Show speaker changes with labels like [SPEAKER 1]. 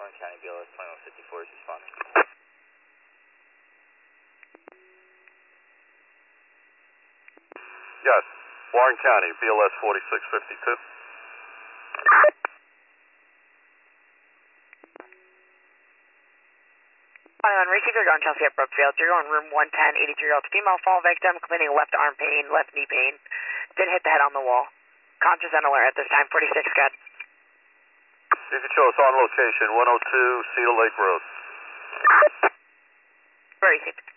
[SPEAKER 1] Orange County BLS 2154 is responding.
[SPEAKER 2] Yes, Warren County, BLS 4652.
[SPEAKER 3] Receive your gun, Chelsea at Brookfield. You're going room 110, 83-year-old female fall victim, complaining left arm pain, left knee pain. Did hit the head on the wall. Conscious and alert at this time, 46 good.
[SPEAKER 2] You can show us on location, 102 Cedar Lake Road.
[SPEAKER 3] Very received.